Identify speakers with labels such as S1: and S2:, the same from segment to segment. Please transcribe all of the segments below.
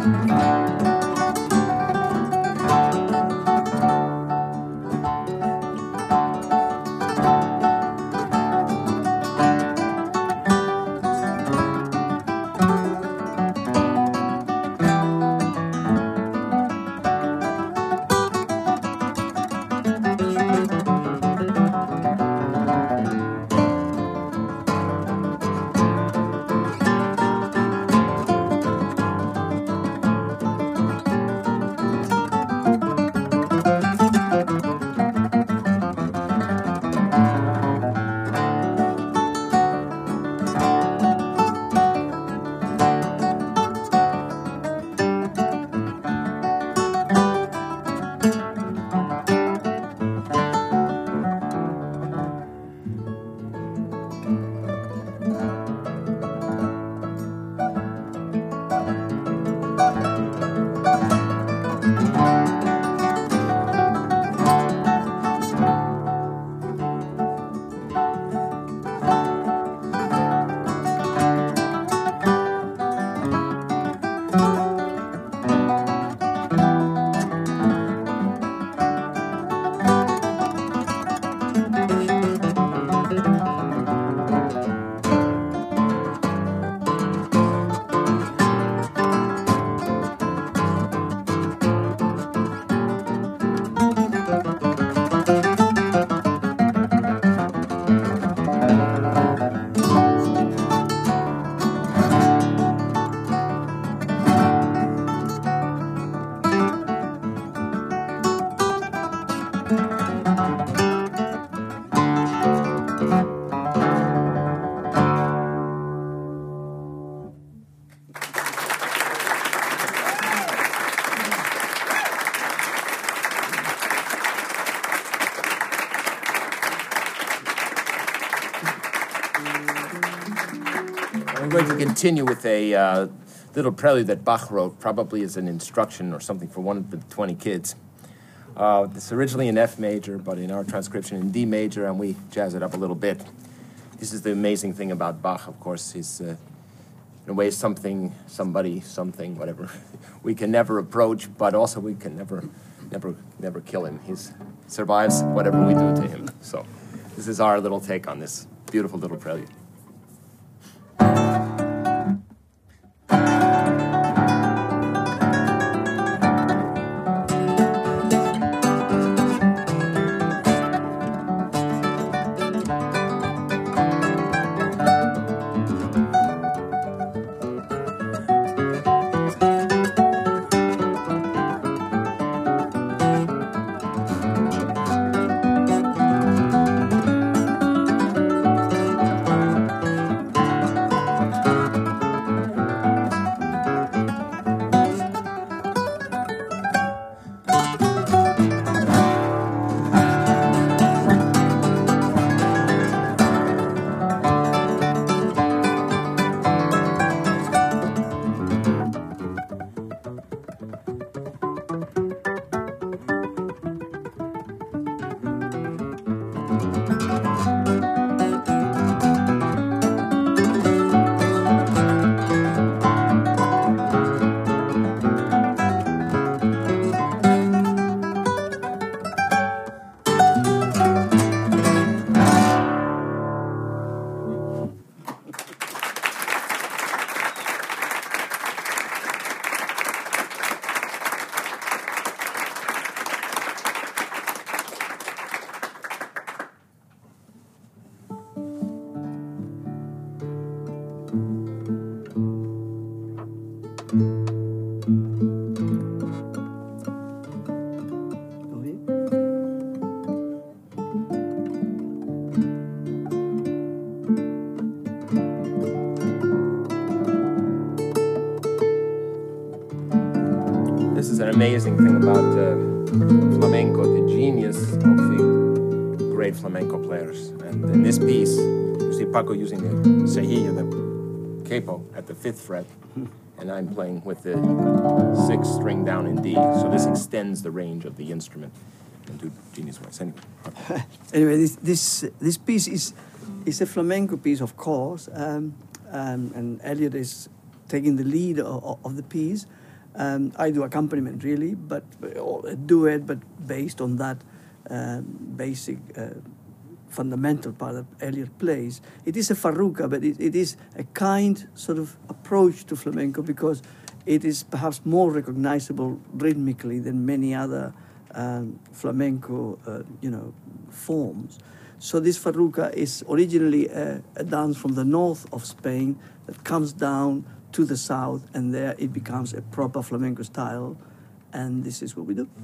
S1: I'm going to continue with a little prelude that Bach wrote, probably as an instruction or something for one of the 20 kids. It's originally in F major, but in our transcription in D major, and we jazz it up a little bit. This is the amazing thing about Bach, of course. He's, in a way, something, somebody, something, whatever. We can never approach, but also we can never kill him. He survives whatever we do to him. So this is our little take on this beautiful little prelude. This is an amazing thing about flamenco, the genius of the great flamenco players. And in this piece, you see Paco using the cejilla, the capo, at the 5th fret, and I'm playing with the 6th string down in D. So this extends the range of the instrument into genius ways.
S2: Anyway, this piece is a flamenco piece, of course, and Elliot is taking the lead of the piece. I do accompaniment really, but or a duet, but based on that basic fundamental part that Elliott plays. It is a farruca, but it is a kind sort of approach to flamenco because it is perhaps more recognizable rhythmically than many other flamenco, forms. So this farruca is originally a dance from the north of Spain that comes down to the south, and there it becomes a proper flamenco style, and this is what we do.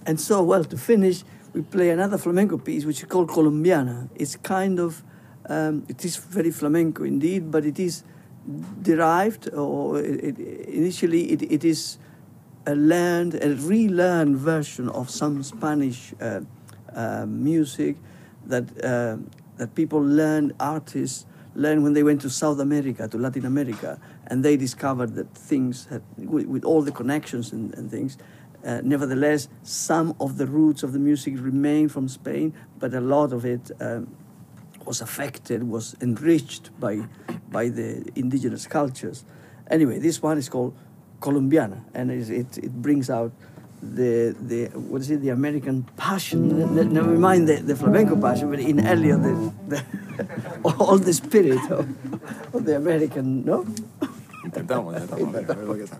S2: And so, well, to finish, we play another flamenco piece, which is called Colombiana. It's kind of, it is very flamenco indeed, but it is derived, or initially it is a relearned version of some Spanish music that people learn, artists learn when they went to South America, to Latin America, and they discovered that things, with all the connections and things, nevertheless, some of the roots of the music remain from Spain, but a lot of it was affected, was enriched by the indigenous cultures. Anyway, this one is called Colombiana, and it brings out the American passion. Never mind the flamenco passion, but in Elliot, all the spirit of the American, no?
S1: Intentamos, a ver lo que sale.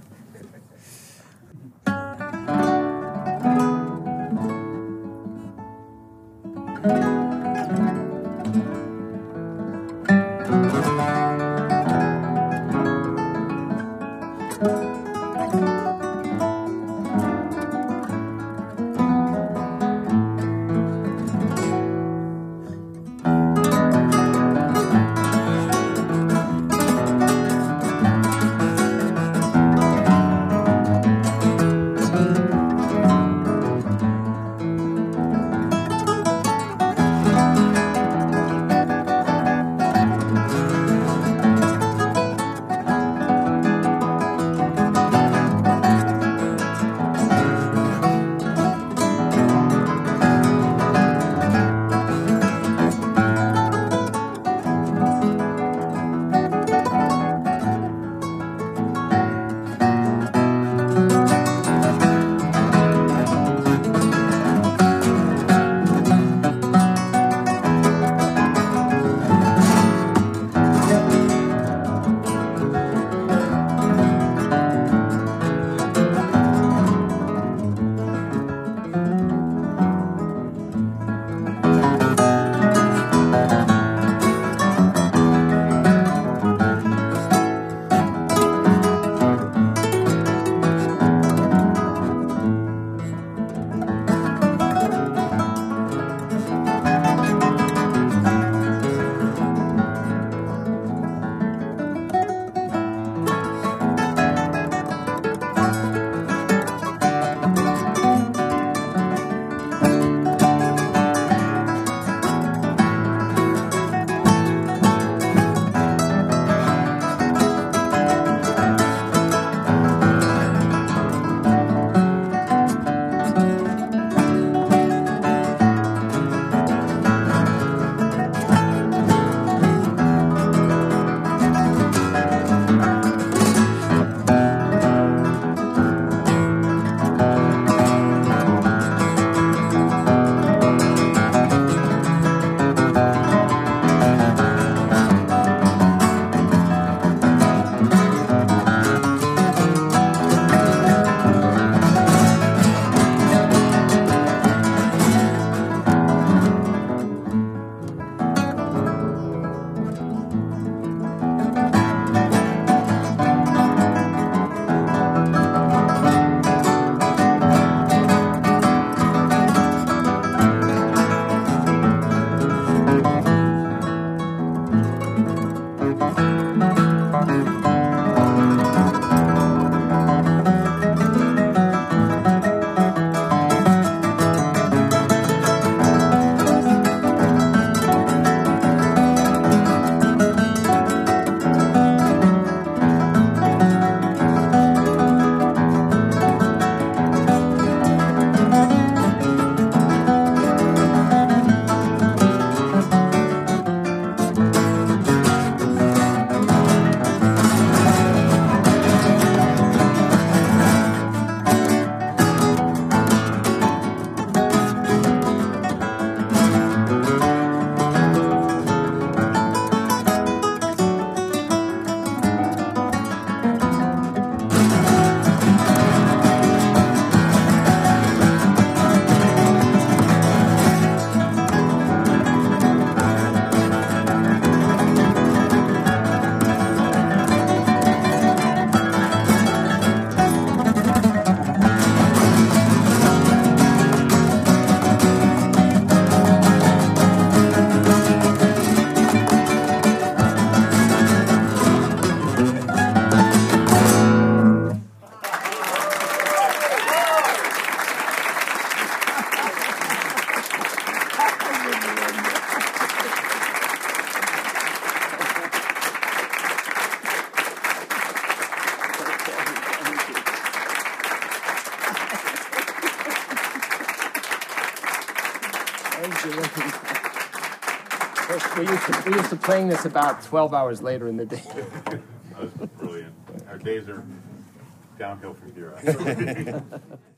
S1: We used to playing this about 12 hours later in the day.
S3: That was brilliant. Our days are downhill from here, actually.